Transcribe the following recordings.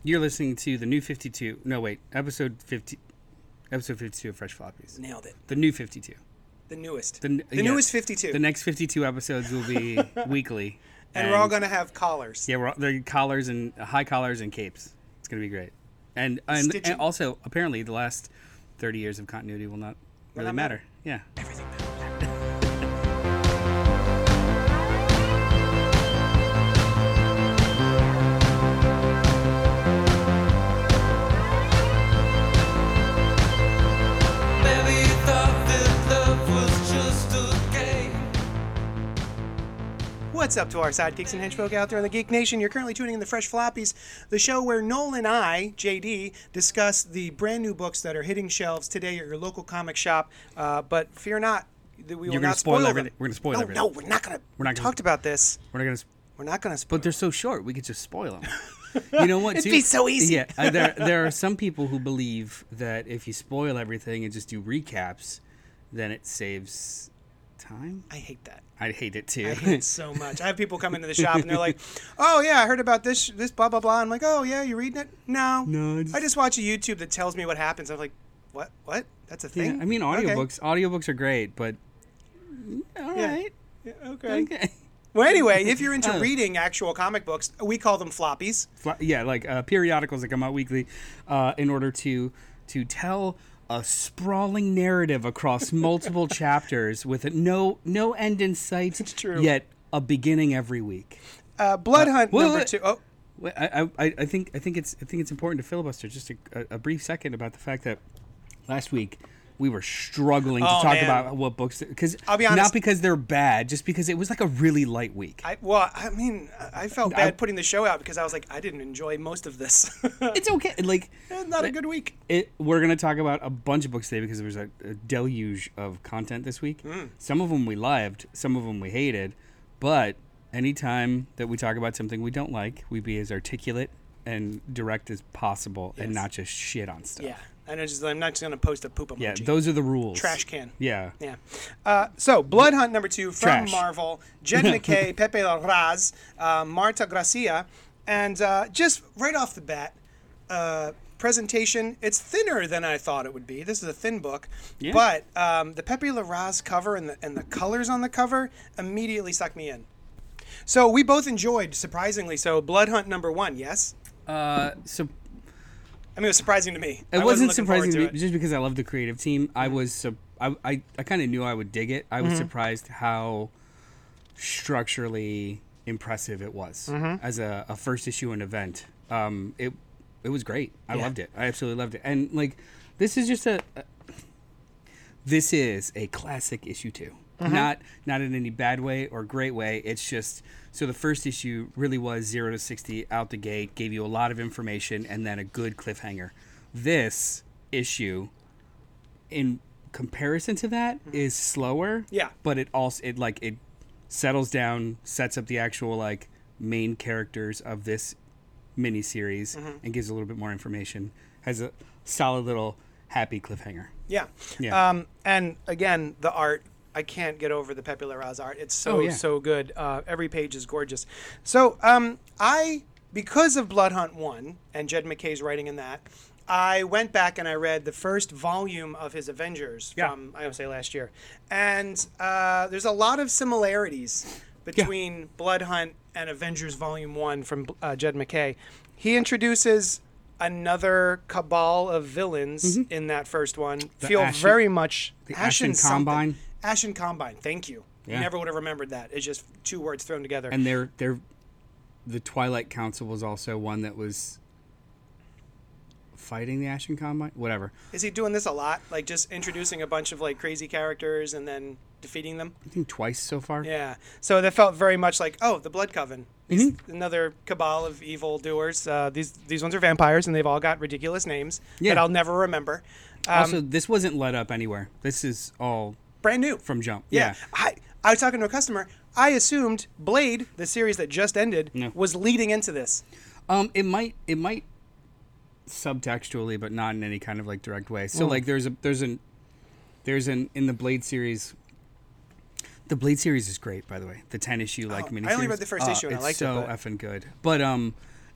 You're listening to the new 52. No, wait. Episode 52 of Fresh Floppies. Nailed it. The new 52. The newest. The newest 52. The next 52 episodes will be weekly. And we're all going to have collars. Yeah, they're collars and high collars and capes. It's going to be great. And also, apparently, the last 30 years of continuity will not really matter. Yeah. Everything matters. What's up to our sidekicks and henchfolk out there in the Geek Nation? You're currently tuning in the Fresh Floppies, the show where Noel and I, JD, discuss the brand new books that are hitting shelves today at your local comic shop. But fear not, we will not spoil everything. We're going to spoil everything. No, we're not going to. We talked about this. We're not going to spoil. But they're so short, we could just spoil them. You know what? It'd be so easy. Yeah, there are some people who believe that if you spoil everything and just do recaps, then it saves time. I hate that. I hate it too. I hate it so much. I have people come into the shop and they're like, "Oh yeah, I heard about this blah blah blah." I'm like, "Oh yeah, you reading it?" No. I just watch a YouTube that tells me what happens. I'm like, "What? That's a thing?" Yeah, I mean, audiobooks are great, but all right. Yeah, okay. Well, anyway, if you're into reading actual comic books, we call them floppies. Like periodicals that come out weekly, in order to tell a sprawling narrative across multiple chapters with no end in sight. It's true. Yet a beginning every week. Blood Hunt number 2. Oh, I think it's important to filibuster just a brief second about the fact that last week we were struggling to talk about what books, because I'll be honest, not because they're bad, just because it was like a really light week. I felt bad putting the show out because I was like, I didn't enjoy most of this. It's okay. Like, not a good week. We're going to talk about a bunch of books today because there was a deluge of content this week. Some of them we loved, some of them we hated, but anytime that we talk about something we don't like, we be as articulate and direct as possible, and not just shit on stuff. Yeah. I'm not just going to post a poop emoji. Yeah, those are the rules. Trash can. Yeah. So, Blood Hunt number 2 from Trash. Marvel. Jed MacKay, Pepe Larraz, Marta Gracia. And just right off the bat, presentation, it's thinner than I thought it would be. This is a thin book. Yeah. But the Pepe Larraz cover and the colors on the cover immediately sucked me in. So, we both enjoyed, surprisingly so, Blood Hunt number 1, yes? I mean, it was surprising to me. It wasn't surprising to me just because I love the creative team. Mm-hmm. I kind of knew I would dig it. I was surprised how structurally impressive it was as a first issue and event. It was great. I loved it. I absolutely loved it. And like, this is just a classic issue 2. Not in any bad way or great way. It's just, so the first issue really was 0 to 60 out the gate, gave you a lot of information, and then a good cliffhanger. This issue, in comparison to that, is slower. Yeah. But it settles down, sets up the actual main characters of this miniseries, and gives a little bit more information. Has a solid little happy cliffhanger. Yeah. And again, the art. I can't get over the Pepe Larraz art. It's so good. Every page is gorgeous. So because of Blood Hunt 1 and Jed MacKay's writing in that, I went back and I read the first volume of his Avengers from, I would say, last year. And there's a lot of similarities between Blood Hunt and Avengers Volume 1 from Jed MacKay. He introduces another cabal of villains in that first one. Very much the Ashen Combine. Ashen Combine, thank you. Yeah. You never would have remembered that. It's just two words thrown together. And the Twilight Council was also one that was fighting the Ashen Combine? Whatever. Is he doing this a lot? Like just introducing a bunch of crazy characters and then defeating them? I think twice so far. Yeah. So that felt very much like, the Blood Coven. Another cabal of evil doers. These ones are vampires and they've all got ridiculous names that I'll never remember. Also, this wasn't let up anywhere. This is all brand new from Jump. Yeah. I was talking to a customer. I assumed Blade, the series that just ended, was leading into this. It might subtextually, but not in any kind of direct way. So there's an in the Blade series. The Blade series is great, by the way. The 10 issue miniseries. I only read the first issue and I liked it. It's so effing good. But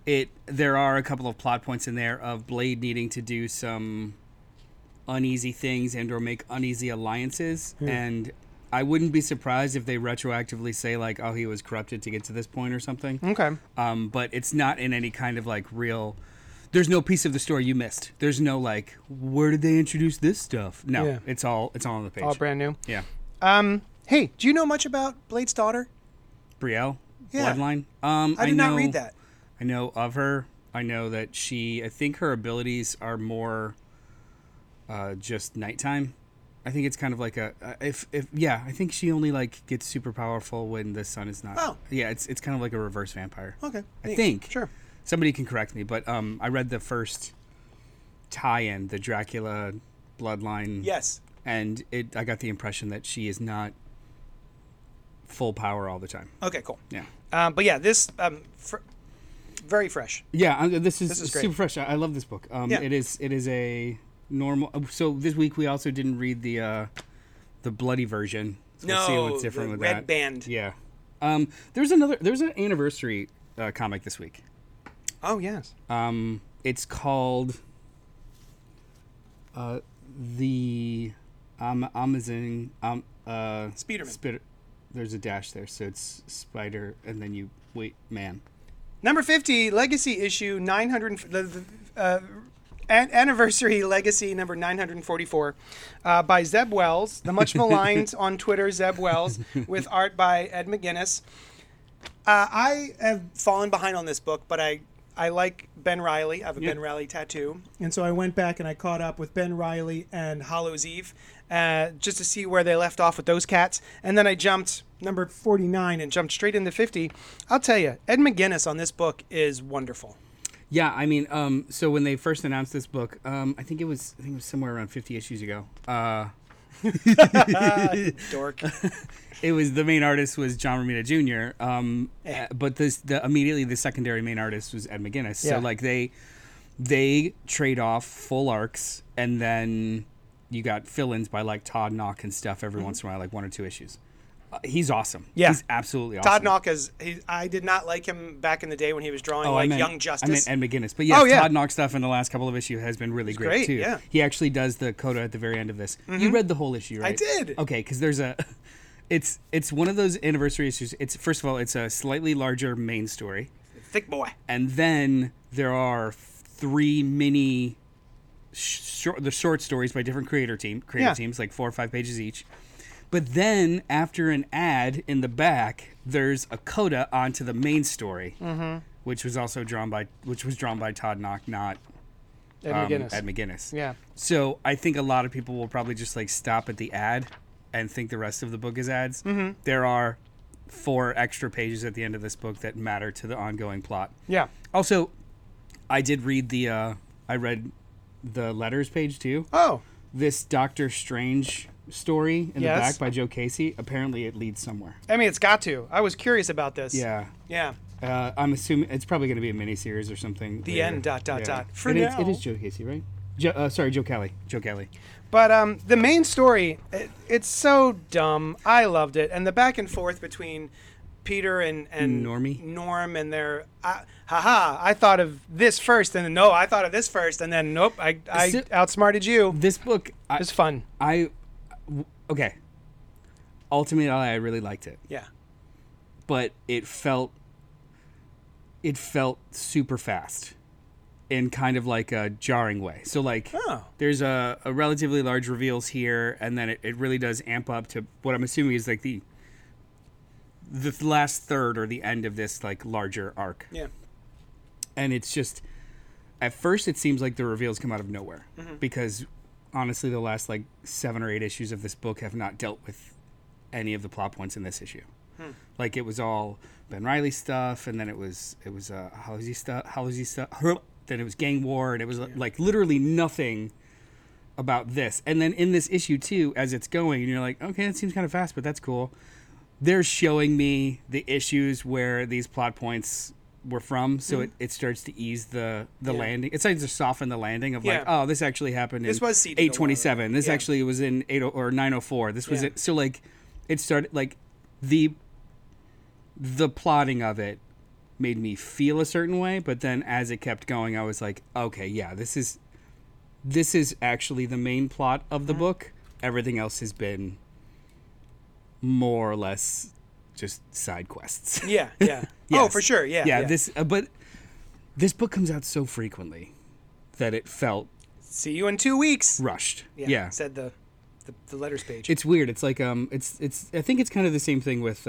there are a couple of plot points in there of Blade needing to do some uneasy things and or make uneasy alliances, and I wouldn't be surprised if they retroactively say like, oh, he was corrupted to get to this point or something. Okay. But it's not in any kind of like real. There's no piece of the story you missed. There's no like, where did they introduce this stuff? No, Yeah. it's all on the page. All brand new. Yeah. Hey, do you know much about Blade's daughter? Brielle, Yeah. Bloodline. I did not read that. I know of her. I know that I think her abilities are more just nighttime. I think it's kind of like I think she only like gets super powerful when the sun is not. Oh. Yeah, it's kind of like a reverse vampire. Okay. I Neat. think. Sure. Somebody can correct me, but I read the first tie-in, the Dracula Bloodline. Yes. And I got the impression that she is not full power all the time. Okay, cool. Yeah. But yeah, this very fresh. Yeah, this is great. super fresh. I love this book. Yeah. It is a normal. So this week we also didn't read the bloody version. So we'll see what's different the with red that. band. Yeah. There's an anniversary comic this week. Oh yes. It's called the Amazon Spiderman. There's a dash there, so it's Spider, and then you wait, man. Number 50, Legacy issue 900. Anniversary Legacy number 944 by Zeb Wells, the much maligned on Twitter Zeb Wells, with art by Ed McGuinness. I have fallen behind on this book, but I like Ben Reilly. I have a Ben Reilly tattoo. And so I went back and I caught up with Ben Reilly and Hallows Eve just to see where they left off with those cats. And then I jumped number 49 and jumped straight into 50. I'll tell you, Ed McGuinness on this book is wonderful. Yeah, I mean, so when they first announced this book, I think it was somewhere around 50 issues ago. Dork. It was the main artist was John Romita Jr. But immediately the secondary main artist was Ed McGuinness. Yeah. So like they trade off full arcs, and then you got fill-ins by like Todd Knock and stuff every once in a while, like 1 or 2 issues. He's awesome. Yeah. He's absolutely awesome. Todd Knock I did not like him back in the day when he was drawing Young Justice. I meant Ed McGuinness. But yes, Todd Knock stuff in the last couple of issues has been really great too. Yeah. He actually does the coda at the very end of this. You read the whole issue, right? I did. Okay, because there's it's one of those anniversary issues. It's first of all, it's a slightly larger main story. Thick boy. And then there are 3 mini short stories by different creator teams, like 4 or 5 pages each. But then, after an ad in the back, there's a coda onto the main story, which was drawn by Todd Knock, not Ed McGuinness. Ed McGuinness. Yeah. So I think a lot of people will probably just like stop at the ad and think the rest of the book is ads. Mm-hmm. There are 4 extra pages at the end of this book that matter to the ongoing plot. Yeah. Also, I did read I read the letters page too. Oh. This Doctor Strange story in the Yes. back by Joe Casey. Apparently, it leads somewhere. I mean, it's got to. I was curious about this. Yeah. Yeah. I'm assuming it's probably going to be a miniseries or something. The end, dot. For it now. It is Joe Casey, right? Joe Kelly. Joe Kelly. But the main story, it's so dumb. I loved it. And the back and forth between Peter and Norm and their, I thought of this first, and then no, I thought of this first, and then nope, I outsmarted you. This book It was fun. Okay. Ultimately, I really liked it. Yeah. But it felt super fast in kind of like a jarring way. So like there's a relatively large reveals here, and then it really does amp up to what I'm assuming is like the last third or the end of this like larger arc. Yeah. And it's just at first it seems like the reveals come out of nowhere because honestly the last like 7 or 8 issues of this book have not dealt with any of the plot points in this issue. Like it was all Ben Reilly stuff, and then it was Hallows stuff, then it was gang war, and it was like literally nothing about this. And then in this issue too, as it's going, and you're like, okay, that seems kind of fast, but that's cool. They're showing me the issues where these plot points were from, so it starts to ease the landing. It starts to soften the landing of like, oh, this actually happened in 827. This actually was in 80 or 904. This was it. So like, it started like the plotting of it made me feel a certain way, but then as it kept going, I was like, okay, yeah, this is actually the main plot of the book. Everything else has been more or less just side quests. Yeah. Yes. Oh, for sure. Yeah. But this book comes out so frequently that it felt See you in 2 weeks. rushed. Yeah. Said the letters page. It's weird. It's like it's I think it's kind of the same thing with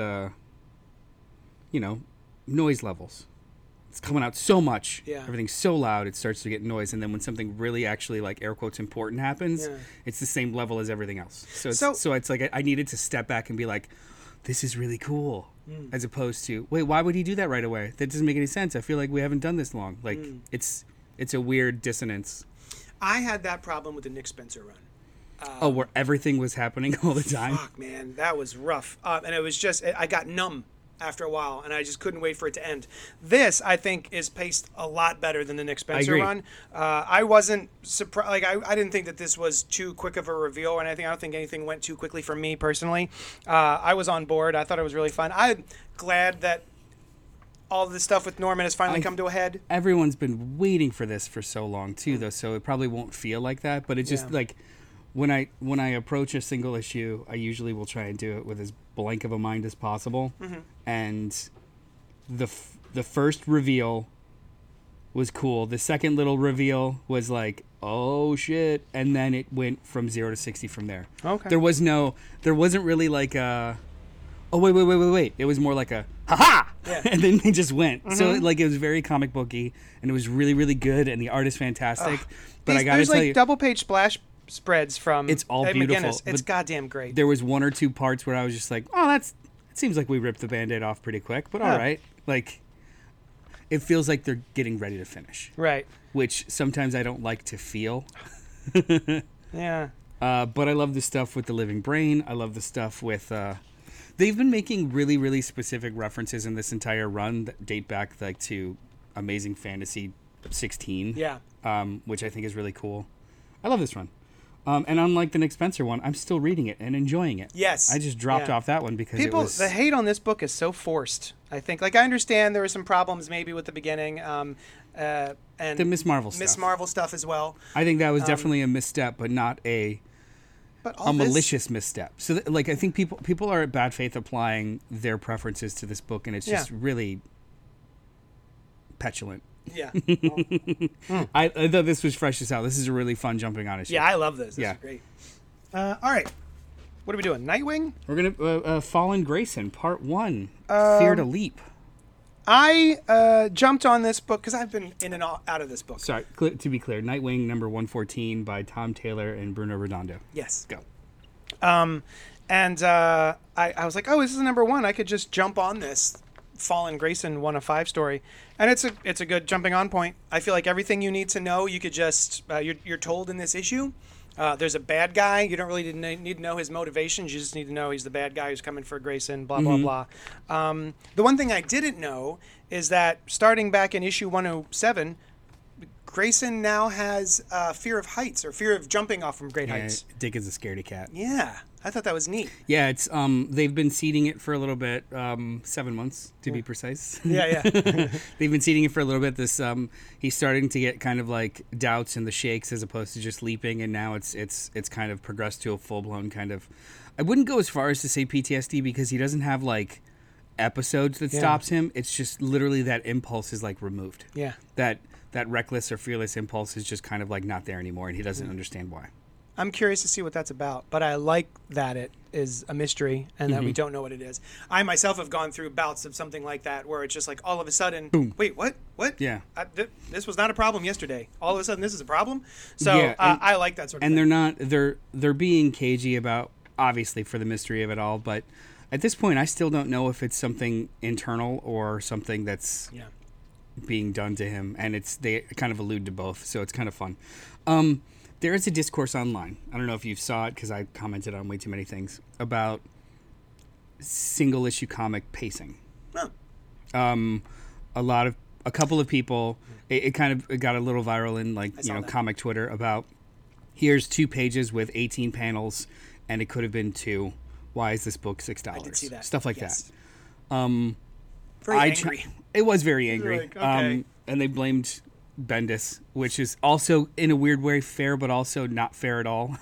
noise levels. It's coming out so much. Yeah. Everything's so loud, it starts to get noise, and then when something really actually like air quotes important happens, it's the same level as everything else. So it's like I needed to step back and be like, this is really cool, as opposed to, wait, why would he do that right away? That doesn't make any sense. I feel like we haven't done this long. Like it's a weird dissonance. I had that problem with the Nick Spencer run. Where everything was happening all the time. Fuck, man, that was rough. And it was just, I got numb after a while, and I just couldn't wait for it to end. This, I think, is paced a lot better than the Nick Spencer run. I wasn't surprised. Like, I didn't think that this was too quick of a reveal or anything. I don't think anything went too quickly for me personally. I was on board. I thought it was really fun. I'm glad that all of this stuff with Norman has finally come to a head. Everyone's been waiting for this for so long too, though, so it probably won't feel like that. But it's just like when I approach a single issue, I usually will try and do it with as blank of a mind as possible. And the first reveal was cool. The second little reveal was like, oh shit, and then it went from 0 to 60 from there. Okay. There wasn't really like a, oh wait. It was more like a ha-ha! Yeah. And then they just went. So like it was very comic booky, and it was really, really good, and the art is fantastic. But I gotta tell you, there's like double page splash spreads from it's all Ed beautiful. McGuinness. It's goddamn great. There was 1 or 2 parts where I was just like, oh, it seems like we ripped the Band-Aid off pretty quick, but all right. Like, it feels like they're getting ready to finish. Right. Which sometimes I don't like to feel. Yeah. But I love the stuff with the living brain. I love the stuff with... they've been making really, really specific references in this entire run that date back like to Amazing Fantasy 16. Yeah. Which I think is really cool. I love this run. And unlike the Nick Spencer one, I'm still reading it and enjoying it. Yes. I just dropped off that one because the hate on this book is so forced. I think, like, I understand there were some problems maybe with the beginning, and the Miss Marvel stuff. Miss Marvel stuff as well. I think that was definitely a misstep, but not a malicious misstep. So, I think people are at bad faith applying their preferences to this book, and it's just really petulant. Yeah. I thought this was fresh as hell. This is a really fun jumping on issue. Yeah, I love this. This is great. All right. What are we doing? Nightwing? We're going to Fallen Grayson, Part 1, Fear to Leap. I jumped on this book because I've been in and out of this book. Sorry, to be clear, Nightwing number 114 by Tom Taylor and Bruno Redondo. Yes. Go. And I was like, oh, this is number 1. I could just jump on this Fallen Grayson 1 of 5 story, and it's a good jumping on point. I feel like everything you need to know, you could just you're told in this issue. There's a bad guy. You don't really need to know his motivations. You just need to know he's the bad guy who's coming for Grayson. Blah blah blah. The one thing I didn't know is that starting back in issue 107, Grayson now has fear of heights or fear of jumping off from great heights. Dick is a scaredy cat. Yeah. I thought that was neat. Yeah, it's they've been seeding it for a little bit, 7 months to be precise. Yeah. They've been seeding it for a little bit. This he's starting to get kind of like doubts and the shakes as opposed to just leaping, and now it's kind of progressed to a full blown kind of. I wouldn't go as far as to say PTSD because he doesn't have like episodes that stops him. It's just literally that impulse is like removed. Yeah. That reckless or fearless impulse is just kind of like not there anymore, and he doesn't understand why. I'm curious to see what that's about, but I like that it is a mystery and that we don't know what it is. I myself have gone through bouts of something like that where it's just like all of a sudden, boom. Wait, what? Yeah. This was not a problem yesterday. All of a sudden, this is a problem. So I like that sort of thing. And they're being cagey about, obviously, for the mystery of it all, but at this point, I still don't know if it's something internal or something that's being done to him, and they kind of allude to both, so it's kind of fun. There is a discourse online. I don't know if you saw it because I commented on way too many things about single issue comic pacing. Huh. A couple of people, it got a little viral in comic Twitter about here's 2 pages with 18 panels and it could have been 2. Why is this book $6? I did see that. Stuff like yes. that. Very angry. It was very angry. Like, okay. And they blamed Bendis, which is also in a weird way fair, but also not fair at all.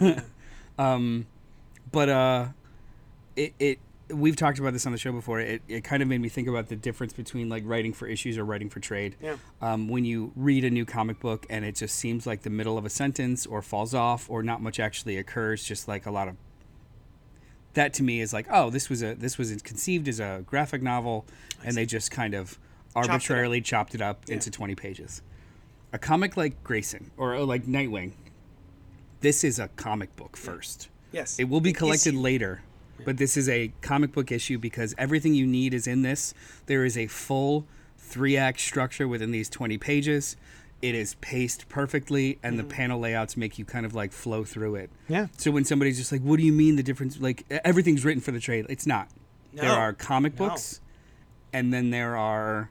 We've talked about this on the show before. It kind of made me think about the difference between like writing for issues or writing for trade. Yeah. When you read a new comic book and it just seems like the middle of a sentence or falls off or not much actually occurs, just like a lot of that to me is like, oh, this was conceived as a graphic novel, and they just kind of arbitrarily chopped it up into 20 pages. A comic like Grayson or like Nightwing, this is a comic book first. Yes. It will be collected later, but this is a comic book issue because everything you need is in this. There is a full 3-act structure within these 20 pages. It is paced perfectly, and the panel layouts make you kind of like flow through it. Yeah. So when somebody's just like, what do you mean the difference? Like, everything's written for the trade. It's not. No. There are comic books, and then there are,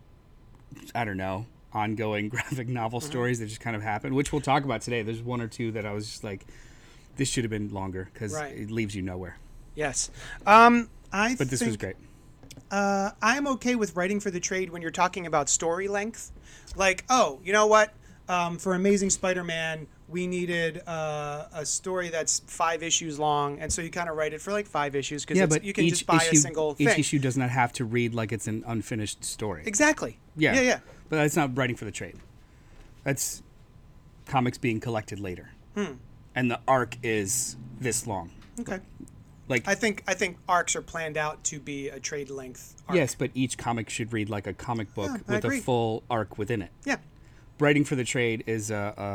I don't know, ongoing graphic novel stories that just kind of happen, which we'll talk about today. There's one or two that I was just like, this should have been longer because it leaves you nowhere. Yes. But this was great. I'm okay with writing for the trade when you're talking about story length. Like, oh, you know what? For Amazing Spider-Man, we needed a story that's 5 issues long, and so you kind of write it for like 5 issues because you can just buy a single thing. Each issue does not have to read like it's an unfinished story. Exactly. Yeah. Yeah. But that's not writing for the trade. That's comics being collected later. And the arc is this long. Okay. Like I think arcs are planned out to be a trade length arc. Yes, but each comic should read like a comic book with a full arc within it. Yeah. Writing for the trade is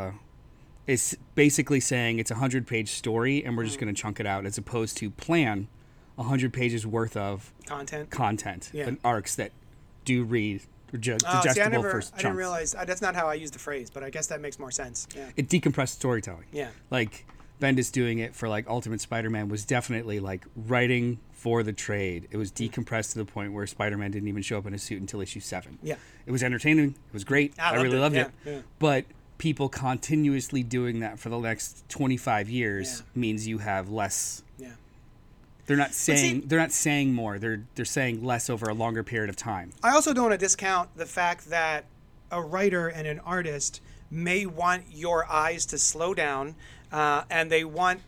basically saying it's a 100-page story and we're just going to chunk it out, as opposed to plan 100 pages worth of content and arcs that do read digestible for chunks. I didn't realize that's not how I use the phrase, but I guess that makes more sense. Yeah. It decompressed storytelling. Yeah. Like Bendis doing it for like Ultimate Spider-Man was definitely like writing for the trade. It was decompressed to the point where Spider-Man didn't even show up in a suit until issue 7. Yeah. It was entertaining. It was great. I really loved it. Yeah. But people continuously doing that for the next 25 years means you have less. Yeah. They're not saying more. They're saying less over a longer period of time. I also don't want to discount the fact that a writer and an artist may want your eyes to slow down, and they want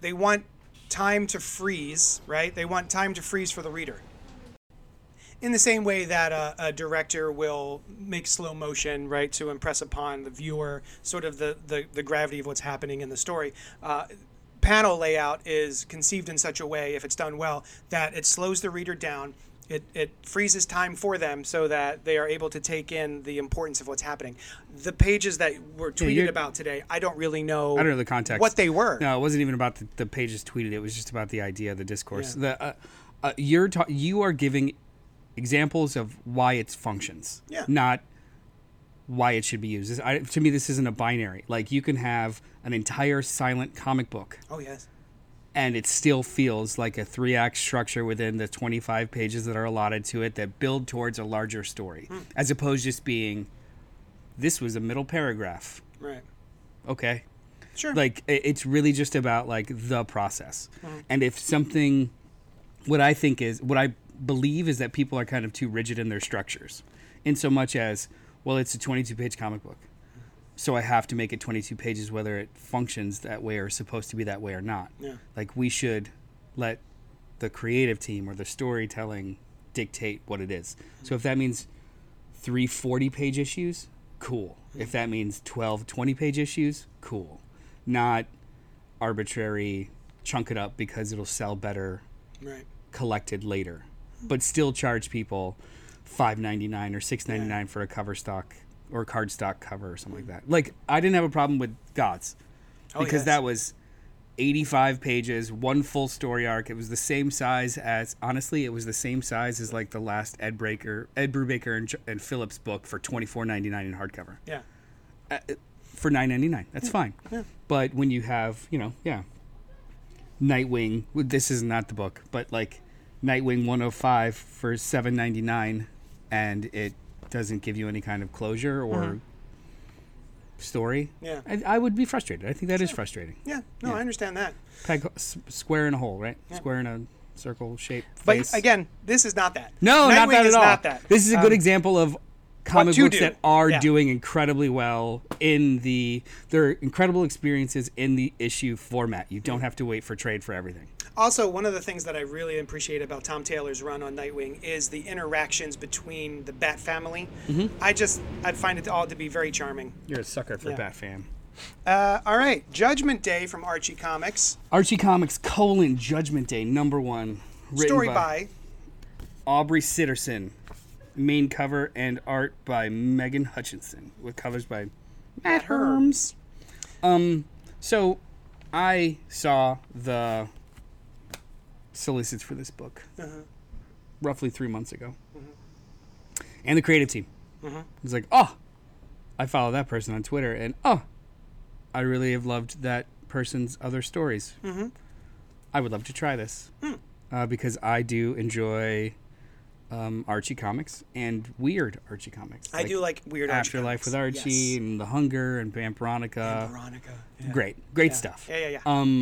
time to freeze, right? They want time to freeze for the reader. In the same way that a director will make slow motion, right, to impress upon the viewer sort of the gravity of what's happening in the story. Panel layout is conceived in such a way, if it's done well, that it slows the reader down. It freezes time for them so that they are able to take in the importance of what's happening. The pages that were tweeted about today, I don't really know. I don't know the context. What they were. No, it wasn't even about the pages tweeted. It was just about the idea, the discourse. Yeah. You are giving examples of why it functions, not why it should be used. To me, this isn't a binary. Like, you can have an entire silent comic book. Oh, yes. And it still feels like a 3-act structure within the 25 pages that are allotted to it that build towards a larger story, as opposed to just being, this was a middle paragraph. Right. Okay. Sure. Like, it's really just about, like, the process. And if something, what I believe is that people are kind of too rigid in their structures, in so much as, well, it's a 22-page comic book, so I have to make it 22 pages whether it functions that way or is supposed to be that way or not. Yeah. Like, we should let the creative team or the storytelling dictate what it is. So if that means 3 40-page issues, cool. If that means 12 20-page issues, cool. Not arbitrary chunk it up because it'll sell better collected later. But still charge people $5.99 or $6.99 for a cover stock or cardstock cover or something like that. Like, I didn't have a problem with Gods because that was 85 pages, one full story arc. It was the same size as, honestly, like the last Ed Brubaker and Phillips book for $24.99 in hardcover. Yeah. For $9.99, that's fine. Yeah. But when you have, Nightwing, this is not the book, but like Nightwing 105 for $7.99, and it doesn't give you any kind of closure or story. Yeah. I would be frustrated. I think that is frustrating. Yeah. No, I understand that. Square in a hole, right? Yeah. Square in a circle shape But face. again, this is not that. No, not Nightwing that is at all. Not that. This is a good example of comic to books do. that are Yeah. doing incredibly well in their incredible experiences in the issue format. You don't have to wait for trade for everything. Also, one of the things that I really appreciate about Tom Taylor's run on Nightwing is the interactions between the Bat family. I find it all to be very charming. You're a sucker for Yeah. Bat fan. All right, Judgment Day from Archie Comics. Archie Comics : Judgment Day #1. Written Story by Aubrey Sitterson. Main cover and art by Megan Hutchinson, with covers by Matt Herms. So I saw the solicits for this book roughly 3 months ago, and the creative team was like, "Oh, I follow that person on Twitter, and I really have loved that person's other stories. I would love to try this because I do enjoy." Archie comics and weird Archie comics. I do like weird Archie Afterlife comics. with Archie Yes. and The Hunger and Veronica. Veronica. Yeah. Great Yeah. stuff. Yeah.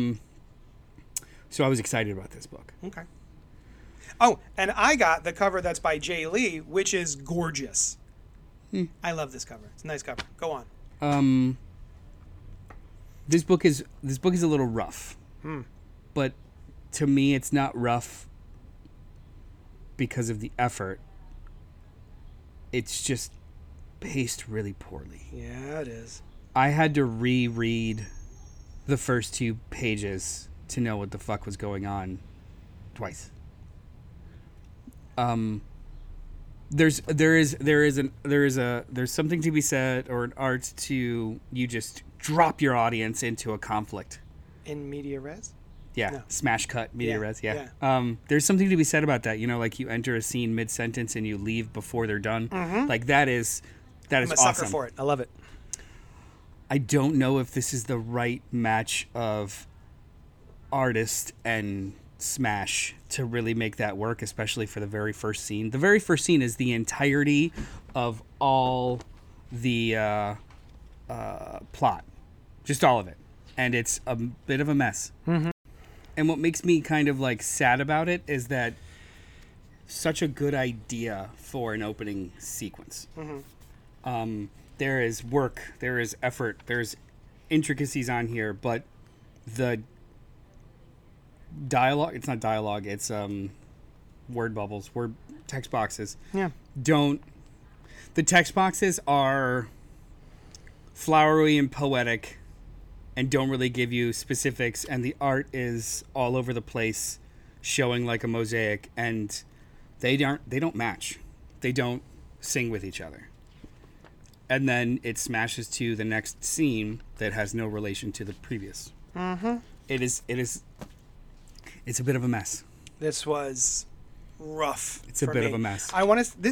So I was excited about this book. Okay. Oh, and I got the cover that's by Jay Lee, which is gorgeous. I love this cover. It's a nice cover. Go on. This book is a little rough, but to me, it's not rough because of the effort. It's just paced really poorly. Yeah, it is. I had to reread the first 2 pages to know what the fuck was going on twice. There's something to be said, or an art to you just drop your audience into a conflict. In media res? Yeah, No. smash cut, media Yeah, res, yeah. There's something to be said about that. You know, like you enter a scene mid-sentence and you leave before they're done. Like that is I'm a awesome. sucker for it. I love it. I don't know if this is the right match of artist and smash to really make that work, especially for the very first scene. The very first scene is the entirety of all the plot, just all of it, and it's a bit of a mess. And what makes me kind of like sad about it is that such a good idea for an opening sequence. There is work, there is effort, there's intricacies on here, but the dialogue, it's not dialogue, it's word bubbles, word text boxes. Yeah. The text boxes are flowery and poetic and don't really give you specifics, and the art is all over the place, showing like a mosaic, and they don't match. They don't sing with each other. And then it smashes to the next scene that has no relation to the previous. It's a bit of a mess. This was rough. It's a bit of a mess. I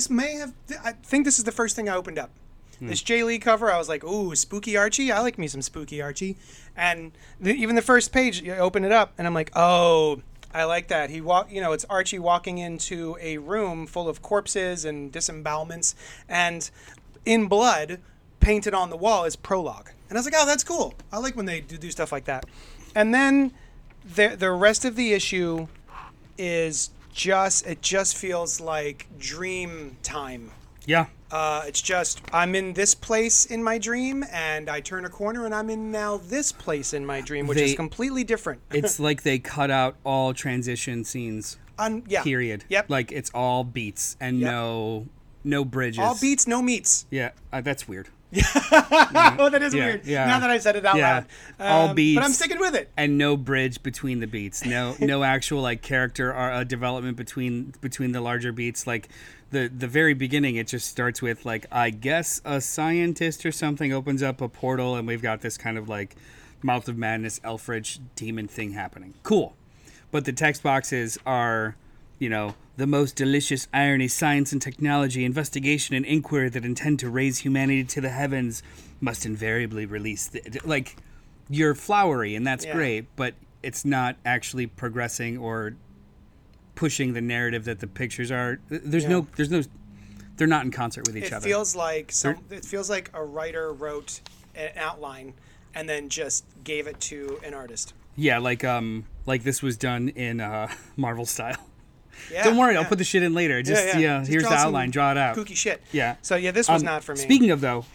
think this is the first thing I opened up. This Jay Lee cover, I was like, ooh, spooky Archie. I like me some spooky Archie. And even the first page, you open it up, and I'm like, oh, I like that. It's Archie walking into a room full of corpses and disembowelments, and in blood, painted on the wall is prologue. And I was like, oh, that's cool. I like when they do stuff like that. And then the rest of the issue is it just feels like dream time. Yeah. It's just, I'm in this place in my dream, and I turn a corner, and I'm in now this place in my dream, which is completely different. It's like they cut out all transition scenes. Yeah. Period. Yep. Like it's all beats and no bridges. All beats, no meats. Yeah, that's weird. Oh, that is Yeah, weird. yeah. Now that I said it out Yeah. loud. All beats. But I'm sticking with it. And no bridge between the beats. No actual like character or development between the larger beats. Like the very beginning, it just starts with like, I guess a scientist or something opens up a portal, and we've got this kind of like Mouth of Madness, Elfridge demon thing happening. Cool. But the text boxes are, the most delicious irony, science and technology, investigation and inquiry that intend to raise humanity to the heavens must invariably release. Like, you're flowery, and that's great, but it's not actually progressing or pushing the narrative that the pictures are. There's no, they're not in concert with each other. It feels like a writer wrote an outline and then just gave it to an artist. Yeah, like like this was done in Marvel style. Yeah, Don't worry, yeah. I'll put the shit in later. Just Just here's draw the some outline, draw it out. Kooky shit. Yeah. So yeah, this was not for me. Speaking of though,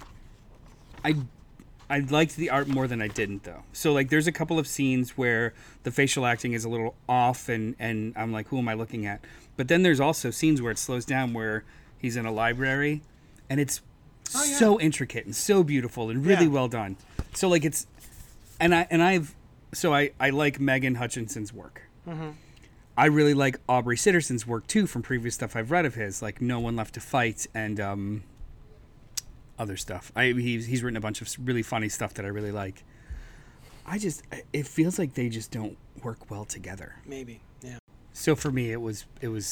I liked the art more than I didn't though. So like there's a couple of scenes where the facial acting is a little off and I'm like, who am I looking at? But then there's also scenes where it slows down where he's in a library and it's so intricate and so beautiful and really well done. So like it's I like Megan Hutchinson's work. Mm-hmm. I really like Aubrey Sitterson's work too from previous stuff I've read of his, like No One Left to Fight and other stuff. He's written a bunch of really funny stuff that I really like. It feels like they just don't work well together. Maybe, yeah. So for me, it was.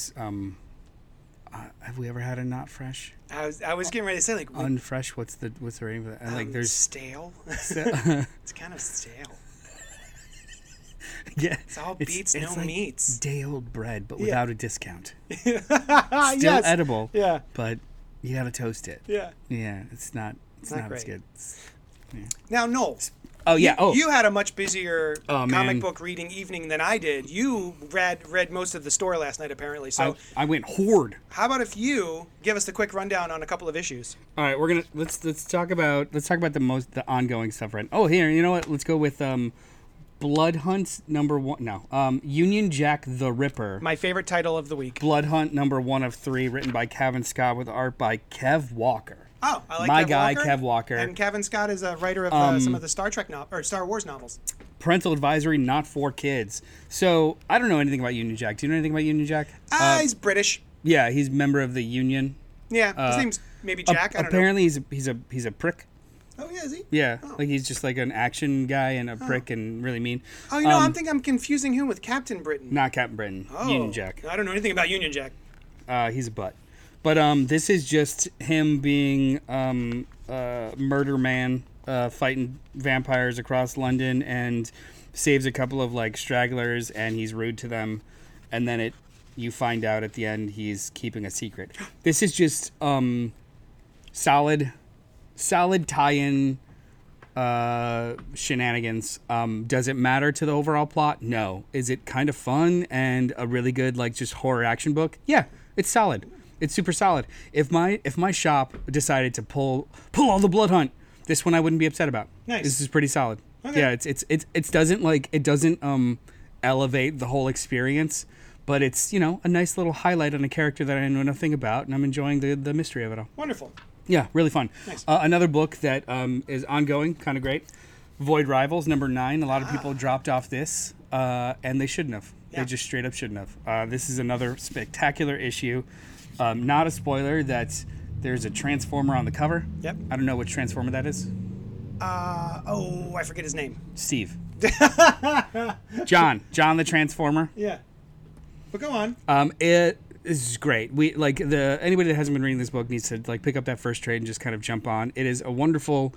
Have we ever had a not fresh? I was getting ready to say like unfresh. What's the rating of that? Like there's stale. It's kind of stale. Yeah, it's all beets, no like meats. Day old bread, but without a discount. Still edible. Yeah, but you gotta toast it. Yeah, yeah. It's not great. as good. Now, Noel. Oh yeah. You had a much busier comic book reading evening than I did. You read most of the store last night, apparently. So I went horde. How about if you give us the quick rundown on a couple of issues? All right, we're gonna let's talk about the ongoing stuff. Right. Oh, here, you know what? Let's go with Blood Hunt #1. No, Union Jack the Ripper. My favorite title of the week. Blood Hunt #1 of 3, written by Kevin Scott with art by Kev Walker. Oh, I like my Kev guy, Walker. Kev Walker. And Kevin Scott is a writer of some of the Star Wars novels. Parental advisory, not for kids. So I don't know anything about Union Jack. Do you know anything about Union Jack? He's British. Yeah, he's a member of the Union. Yeah, his name's maybe Jack. I don't know. Apparently, he's a prick. Oh yeah, is he? Yeah, like he's just like an action guy and a prick and really mean. Oh, you know, I'm confusing him with Captain Britain. Not Captain Britain. Oh, Union Jack. I don't know anything about Union Jack. He's a butt. But this is just him being murder man, fighting vampires across London, and saves a couple of like stragglers, and he's rude to them, and then you find out at the end he's keeping a secret. This is just solid tie-in shenanigans. Does it matter to the overall plot? No. Is it kind of fun and a really good like just horror action book? Yeah, it's solid. It's super solid. If my shop decided to pull all the Blood Hunt, this one I wouldn't be upset about. Nice. This is pretty solid. Okay. Yeah, it doesn't elevate the whole experience, but it's, you know, a nice little highlight on a character that I know nothing about, and I'm enjoying the mystery of it all. Wonderful. Yeah, really fun. Nice. Another book that is ongoing, kind of great, Void Rivals #9. A lot of people dropped off this, and they shouldn't have. Yeah. They just straight up shouldn't have. This is another spectacular issue. Not a spoiler that there's a Transformer on the cover. Yep. I don't know which Transformer that is. I forget his name. Steve. John the Transformer. Yeah. But go on. It is great. Anybody that hasn't been reading this book needs to like pick up that first trade and just kind of jump on. It is a wonderful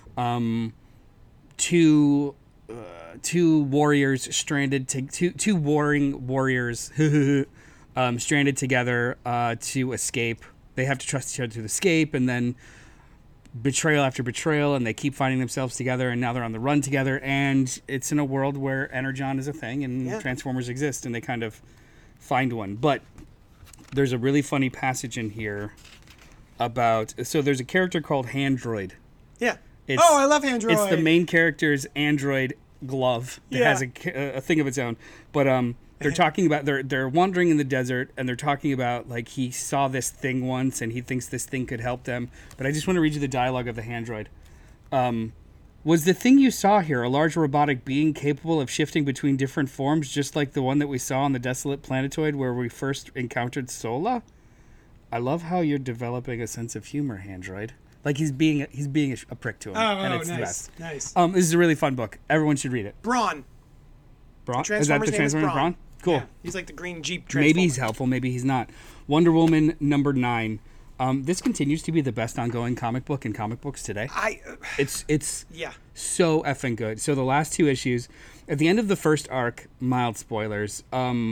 two warriors stranded to two warring warriors stranded together to escape. They have to trust each other to escape, and then betrayal after betrayal, and they keep finding themselves together, and now they're on the run together, and it's in a world where Energon is a thing and Transformers exist, and they kind of find one. But there's a really funny passage in here about, so there's a character called Handroid. Yeah. I love Handroid. It's the main character's android glove that has a thing of its own. But they're talking about, they're wandering in the desert, and they're talking about like he saw this thing once and he thinks this thing could help them. But I just want to read you the dialogue of the Handroid. Was the thing you saw here a large robotic being capable of shifting between different forms, just like the one that we saw on the desolate planetoid where we first encountered Sola? I love how you're developing a sense of humor, Handroid. Like he's being a prick to him, and it's nice, the best. Nice. This is a really fun book. Everyone should read it. Brawn. Is that the Transformers Brawn? Cool. Yeah, he's like the green Jeep Transformer. Maybe he's helpful, maybe he's not. Wonder Woman #9. This continues to be the best ongoing comic book in comic books today. It's so effing good. So the last 2 issues, at the end of the first arc, mild spoilers,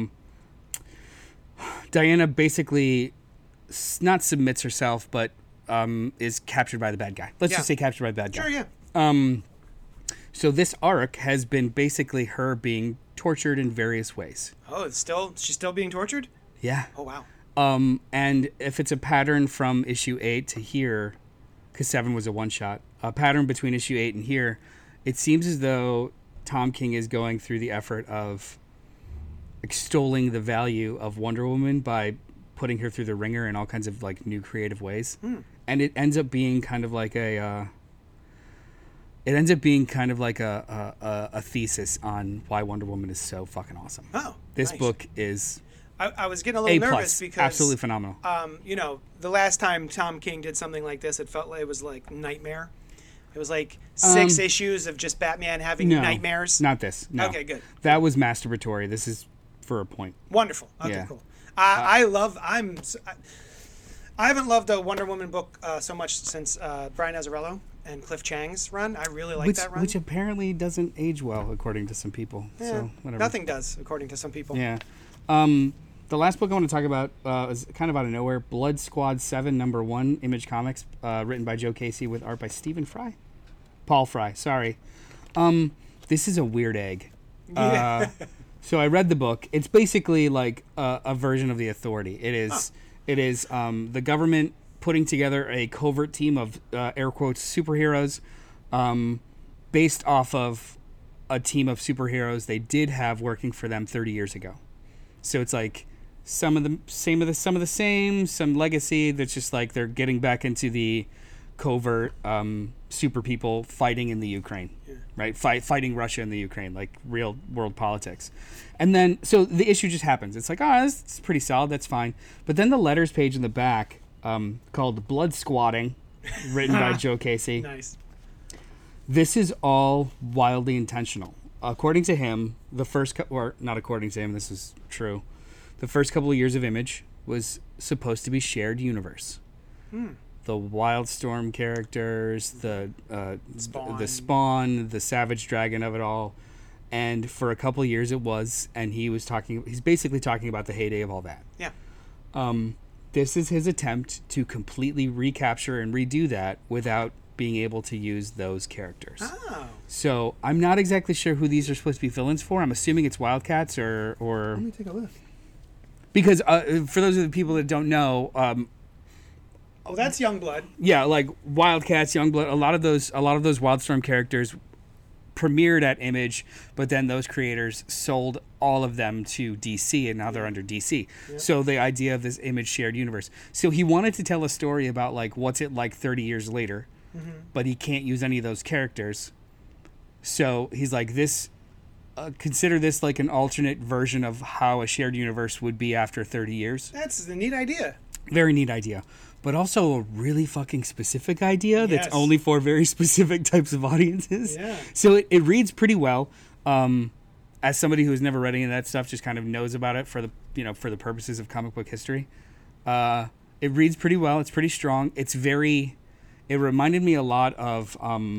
Diana basically not submits herself, but is captured by the bad guy. Let's just say captured by the bad guy. Sure, yeah. So this arc has been basically her being tortured in various ways. Oh, she's still being tortured? Yeah. Oh, wow. And if it's a pattern from issue 8 to here, because 7 was a one-shot, a pattern between issue 8 and here, it seems as though Tom King is going through the effort of extolling the value of Wonder Woman by putting her through the ringer in all kinds of like new creative ways. And it ends up being kind of like a thesis on why Wonder Woman is so fucking awesome. Oh, this nice. book is I was getting a little nervous because absolutely phenomenal. The last time Tom King did something like this, it felt like it was like Nightmare. It was like 6 issues of just Batman having nightmares. Not this. No. Okay, good. That was masturbatory. This is for a point. Wonderful. Okay, Yeah. cool. I haven't loved a Wonder Woman book so much since Brian Azzarello and Cliff Chang's run. I really like that run. Which apparently doesn't age well, according to some people. Yeah, so whatever. nothing does, according to some people. Yeah. The last book I want to talk about is kind of out of nowhere. Blood Squad 7, #1, Image Comics, written by Joe Casey with art by Stephen Fry. Paul Fry, sorry. This is a weird egg. So I read the book. It's basically like a version of The Authority. It is the government putting together a covert team of air quotes superheroes based off of a team of superheroes they did have working for them 30 years ago. So it's like some of the same, some legacy that's just like they're getting back into the covert super people fighting in the Ukraine, right? Fighting Russia in the Ukraine, like real world politics. And then, so the issue just happens. It's like, this is pretty solid, that's fine. But then the letters page in the back called Blood Squatting, written by Joe Casey. Nice. This is all wildly intentional. According to him, or not according to him, this is true. The first couple of years of Image was supposed to be shared universe. The Wildstorm characters, the Spawn, the Savage Dragon of it all, and for a couple of years it was. And he's basically talking about the heyday of all that. Yeah. This is his attempt to completely recapture and redo that without being able to use those characters. Oh. So I'm not exactly sure who these are supposed to be villains for. I'm assuming it's Wildcats or. Let me take a look. Because for those of the people that don't know, that's Youngblood. Yeah, like Wildcats, Youngblood. A lot of those Wildstorm characters premiered at Image, but then those creators sold all of them to DC, and now they're under DC. Yeah. So the idea of this Image shared universe. So he wanted to tell a story about like what's it like 30 years later, but he can't use any of those characters. So he's like, this. Consider this like an alternate version of how a shared universe would be after 30 years. That's a neat idea. Very neat idea. But also a really fucking specific idea that's only for very specific types of audiences. Yeah. So it reads pretty well. As somebody who's never read any of that stuff, just kind of knows about it for the purposes of comic book history. It reads pretty well. It's pretty strong. It reminded me a lot of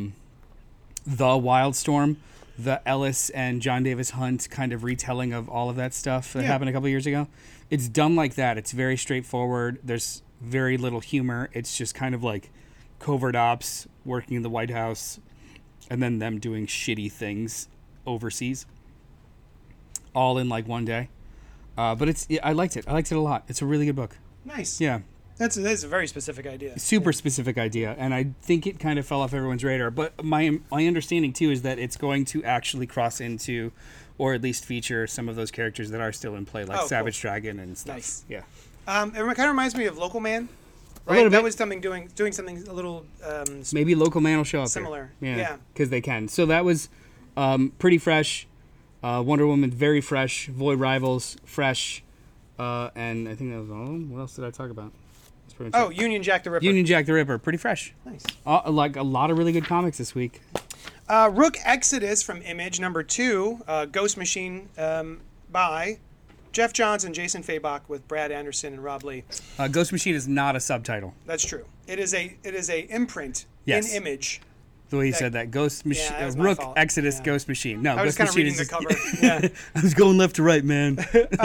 The Wildstorm, the Ellis and John Davis Hunt kind of retelling of all of that stuff that happened a couple years ago. It's done like that. It's very straightforward. There's very little humor. It's just kind of like covert ops working in the White House and then them doing shitty things overseas all in like one day. But I liked it. I liked it a lot. It's a really good book. Nice. Yeah. That's a very specific idea. Super specific idea, and I think it kind of fell off everyone's radar. But my understanding too is that it's going to actually cross into, or at least feature some of those characters that are still in play, like Savage Dragon and stuff. Nice. Yeah. It kind of reminds me of Local Man. Right? That was something doing something a little. Maybe Local Man will show up. Similar. Here. Yeah. Because they can. So that was pretty fresh. Wonder Woman, very fresh. Void Rivals, fresh. And I think that was all. What else did I talk about? Union Jack the Ripper. Union Jack the Ripper, pretty fresh. Nice. Like a lot of really good comics this week. Rook Exodus from Image, #2, Ghost Machine by Jeff Johns and Jason Fabok with Brad Anderson and Rob Lee. Ghost Machine is not a subtitle. That's true. It is a imprint in Image. The way he said that, Ghost Machine, Rook Exodus, Ghost Machine. No, I was Ghost kind Machine of reading the cover. Yeah. I was going left to right, man.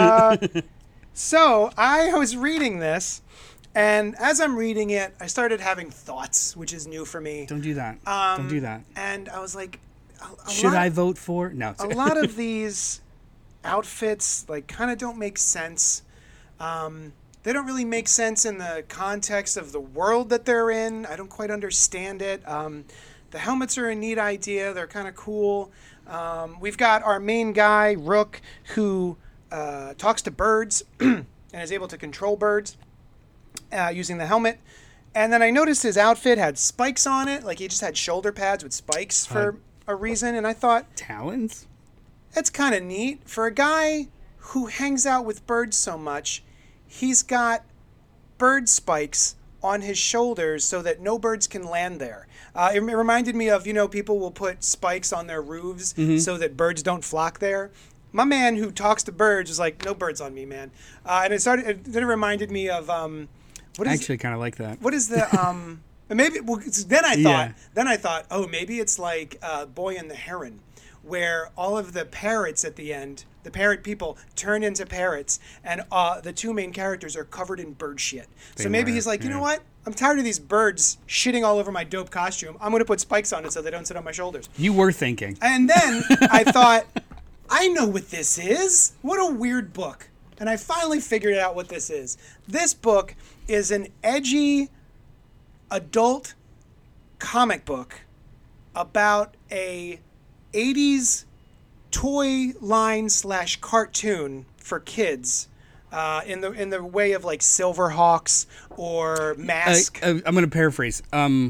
So I was reading this. And as I'm reading it, I started having thoughts, which is new for me. Don't do that. Don't do that. And I was like, should I vote for? No. A lot of these outfits like kind of don't make sense. They don't really make sense in the context of the world that they're in. I don't quite understand it. The helmets are a neat idea. They're kind of cool. We've got our main guy, Rook, who talks to birds and is able to control birds using the helmet. And then I noticed his outfit had spikes on it. Like he just had shoulder pads with spikes for a reason. And I thought, talons? That's kind of neat. For a guy who hangs out with birds so much, he's got bird spikes on his shoulders so that no birds can land there. It reminded me of, people will put spikes on their roofs so that birds don't flock there. My man who talks to birds was like, no birds on me, man. And it reminded me of... I actually kind of like that. What is the... maybe... Well, then I thought, oh, maybe it's like Boy and the Heron, where all of the parrots at the end, the parrot people, turn into parrots, and the two main characters are covered in bird shit. So maybe he's like, you know what? I'm tired of these birds shitting all over my dope costume. I'm going to put spikes on it so they don't sit on my shoulders. You were thinking. And then I thought, I know what this is. What a weird book. And I finally figured out what this is. This book is an edgy adult comic book about a 80s toy line / cartoon for kids in the way of like Silverhawks or Mask. I'm going to paraphrase.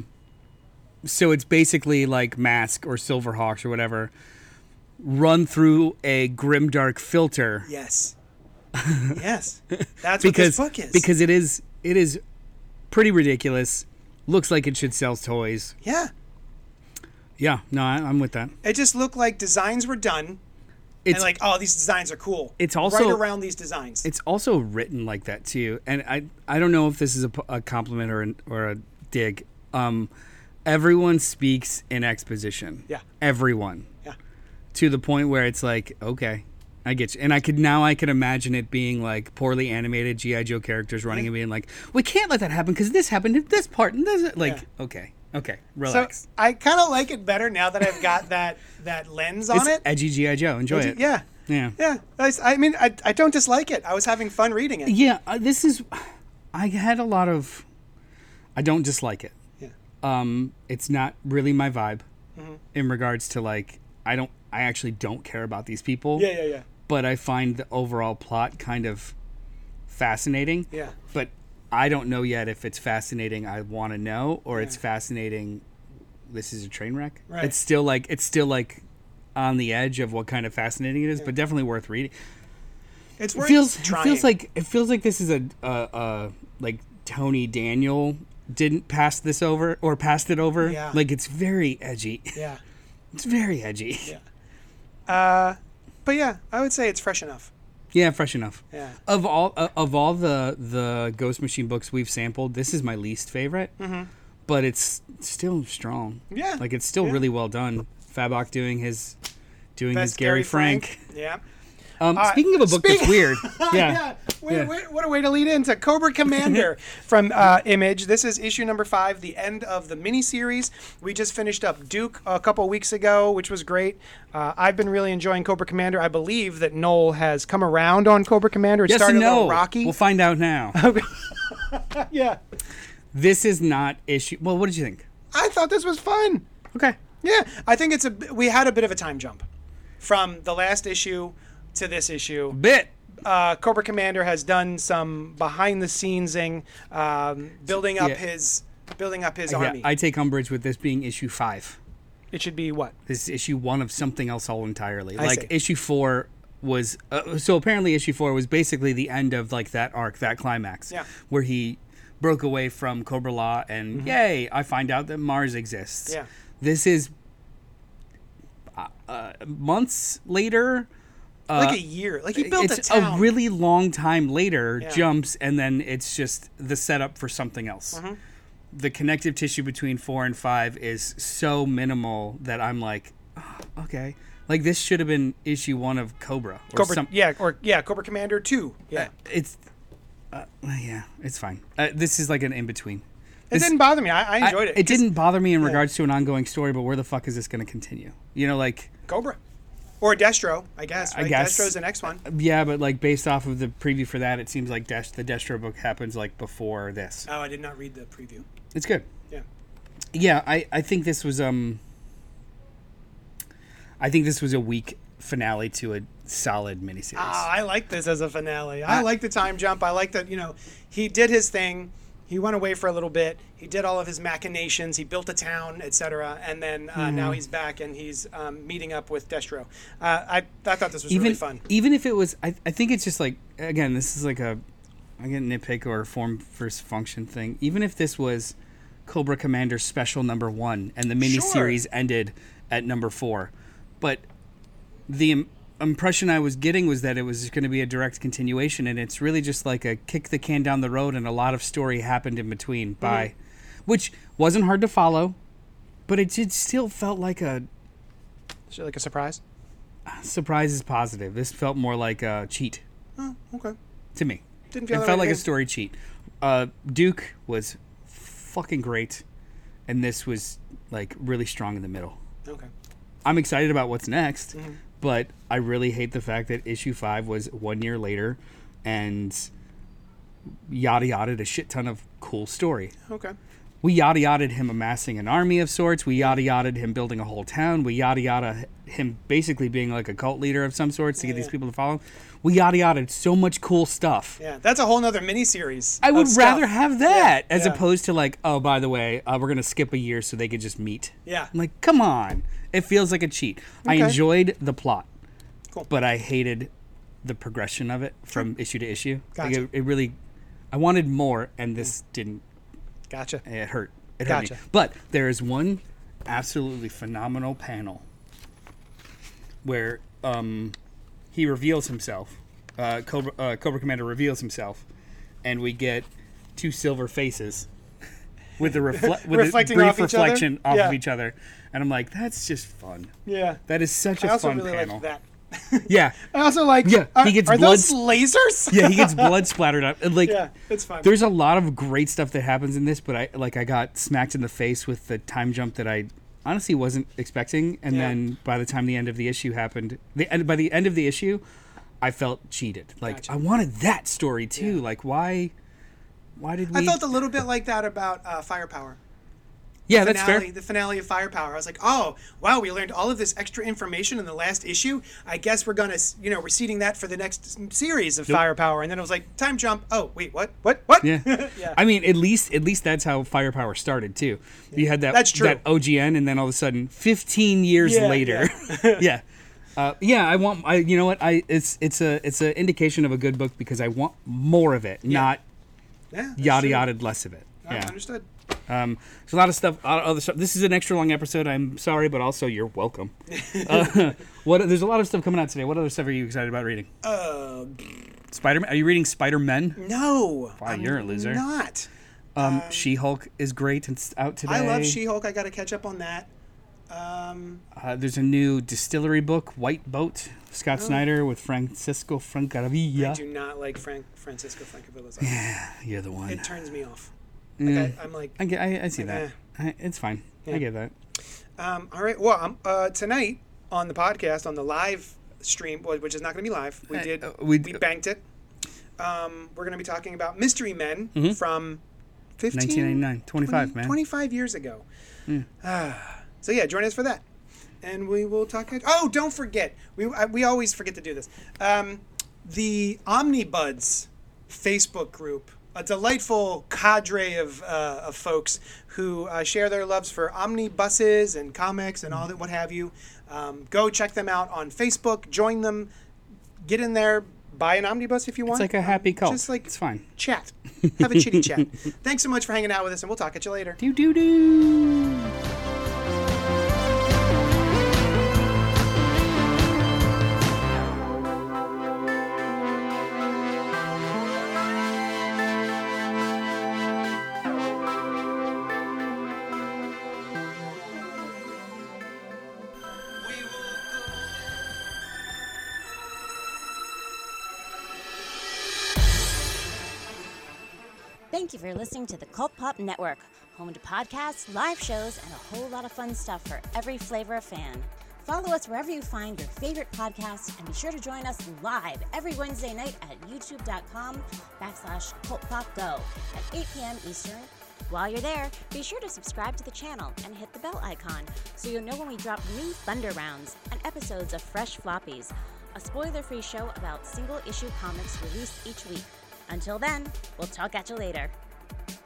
So it's basically like Mask or Silverhawks or whatever run through a grimdark filter. Yes. Yes. That's what this book is. Because it is pretty ridiculous. Looks like it should sell toys. Yeah. Yeah, no, I'm with that. It just looked like designs were done. And like, oh, these designs are cool. It's also right around these designs. It's also written like that too. And I don't know if this is a compliment or a dig. Everyone speaks in exposition. Yeah. Everyone. Yeah. To the point where it's like, okay, I get you. And I could imagine it being like poorly animated G.I. Joe characters running and being like, we can't let that happen because this happened in this part and this okay, relax. So I kind of like it better now that I've got that lens on it. Edgy G.I. Joe. Enjoy it. Yeah. Yeah. Yeah. I mean, I don't dislike it. I was having fun reading it. Yeah. I had a lot of... I don't dislike it. Yeah. It's not really my vibe in regards to like, I actually don't care about these people. Yeah. But I find the overall plot kind of fascinating. Yeah. But I don't know yet if it's fascinating I want to know or it's fascinating this is a train wreck. Right. It's still like on the edge of what kind of fascinating it is, but definitely worth reading. It's worth trying. It feels like this is a like Tony Daniel didn't pass this over or passed it over. Yeah. Like it's very edgy. Yeah. It's very edgy. Yeah. But yeah, I would say it's fresh enough. Yeah, fresh enough. Yeah. Of all the Ghost Machine books we've sampled, this is my least favorite. Mm-hmm. But it's still strong. Yeah. Like it's still really well done. Fabok doing his Best Gary Frank. Yeah. Speaking of a book that's weird. Yeah. What a way to lead into Cobra Commander from Image. This is issue number 5, the end of the miniseries. We just finished up Duke a couple weeks ago, which was great. I've been really enjoying Cobra Commander. I believe that Noel has come around on Cobra Commander. It started a little rocky. We'll find out now. Yeah. This is not issue... Well, what did you think? I thought this was fun. Okay. Yeah, I think we had a bit of a time jump from the last issue to this issue. Cobra Commander has done some behind the scenesing, building up his army. I take umbrage with this being issue 5. It should be what? This is issue 1 of something else all entirely. I see. Issue 4 was so apparently issue 4 was basically the end of like that arc, that climax, where he broke away from Cobra Law and yay, I find out that Mars exists. Yeah. This is months later. Like a year. Like he built it's a town. a really long time later, jumps, and then it's just the setup for something else. Mm-hmm. The connective tissue between 4 and 5 is so minimal that I'm like, oh, okay. Like this should have been issue 1 of Cobra. Cobra Commander 2. Yeah. It's fine. This is like an in-between. It didn't bother me. I enjoyed it. It didn't bother me in regards to an ongoing story, but where the fuck is this going to continue? You know, like... Cobra. Or Destro, I guess. Right? I guess Destro's the next one. Yeah, but like based off of the preview for that, it seems like the Destro book happens like before this. Oh, I did not read the preview. It's good. Yeah. Yeah, I think this was I think this was a weak finale to a solid miniseries. I like this as a finale. I like the time jump. I like that, he did his thing. He went away for a little bit. He did all of his machinations. He built a town, etc. And then now he's back and he's meeting up with Destro. I thought this was really fun. Even if it was, I think it's just like, again, this is like a nitpick or form versus function thing. Even if this was Cobra Commander Special number 1 and the miniseries ended at number 4, but the impression I was getting was that it was going to be a direct continuation, and it's really just like a kick the can down the road, and a lot of story happened in between which wasn't hard to follow, but it still felt like a surprise. Surprise is positive. This felt more like a cheat. Oh, okay. To me, didn't feel it felt like a story cheat. Duke was fucking great, and this was like really strong in the middle. Okay. I'm excited about what's next. But I really hate the fact that issue 5 was 1 year later and yada-yada'd a shit ton of cool story. Okay. We yada-yada'd him amassing an army of sorts. We yada-yada'd him building a whole town. We yada-yada him basically being like a cult leader of some sorts to get these people to follow. We yada-yada'd so much cool stuff. Yeah, that's a whole nother miniseries. I would rather have that as opposed to like, oh, by the way, we're going to skip a year so they could just meet. Yeah. I'm like, come on. It feels like a cheat. Okay. I enjoyed the plot, but I hated the progression of it from issue to issue. Gotcha. Like it really, I wanted more, and this didn't. Gotcha. It hurt. It hurt me. But there is one absolutely phenomenal panel where he reveals himself. Cobra Commander reveals himself, and we get 2 silver faces with a brief reflection off of each other. And I'm like, that's just fun. Yeah. That is such a fun panel. I also really like that. Yeah. I also like, he gets are those lasers? Yeah, he gets blood splattered up. And like, yeah, it's fun. There's a lot of great stuff that happens in this, but I got smacked in the face with the time jump that I honestly wasn't expecting. And then by the time the end of the issue happened, by the end of the issue, I felt cheated. Like, I wanted that story too. Yeah. Like, why did we... I felt a little bit like that about Firepower. Yeah, that's fair. The finale of Firepower. I was like, oh, wow, we learned all of this extra information in the last issue. I guess we're going to, we're seeding that for the next series of Firepower. And then it was like, time jump. Oh, wait, what? Yeah. Yeah. I mean, at least that's how Firepower started, too. Yeah. You had that's true. That OGN, and then all of a sudden, 15 years later. Yeah. You know what? It's an indication of a good book because I want more of it, not yada-yada'd less of it. Yeah. Understood. There's a lot of stuff, other stuff. This is an extra long episode. I'm sorry, but also you're welcome. There's a lot of stuff coming out today. What other stuff are you excited about reading? Spider-Man. Are you reading Spider-Man? No. Wow, you're a loser. Not. She-Hulk is great and it's out today. I love She-Hulk. I got to catch up on that. There's a new distillery book, White Boat, Scott Snyder with Francisco Francavilla. I do not like Francisco Francavilla. Yeah, you're the one. It turns me off. Like I'm like... I see that. It's fine. Yeah. I get that. All right. Well, tonight on the podcast, on the live stream, which is not going to be live, we banked it. We're going to be talking about Mystery Men from 1999. 25, man. 25 years ago. So yeah, join us for that. And we will talk... Oh, don't forget. We always forget to do this. The Omnibuds Facebook group, a delightful cadre of folks who share their loves for omnibuses and comics and all that, what have you. Go check them out on Facebook. Join them. Get in there. Buy an omnibus if you want. It's like a happy cult. Just like it's fine. Chat. Have a chitty chat. Thanks so much for hanging out with us, and we'll talk at you later. Do. Thank you for listening to the Cult Pop Network, home to podcasts, live shows, and a whole lot of fun stuff for every flavor of fan. Follow us wherever you find your favorite podcasts, and be sure to join us live every Wednesday night at youtube.com/cultpopgo at 8 p.m. Eastern. While you're there, be sure to subscribe to the channel and hit the bell icon so you'll know when we drop new Thunder Rounds and episodes of Fresh Floppies, a spoiler-free show about single-issue comics released each week. Until then, we'll talk at you later.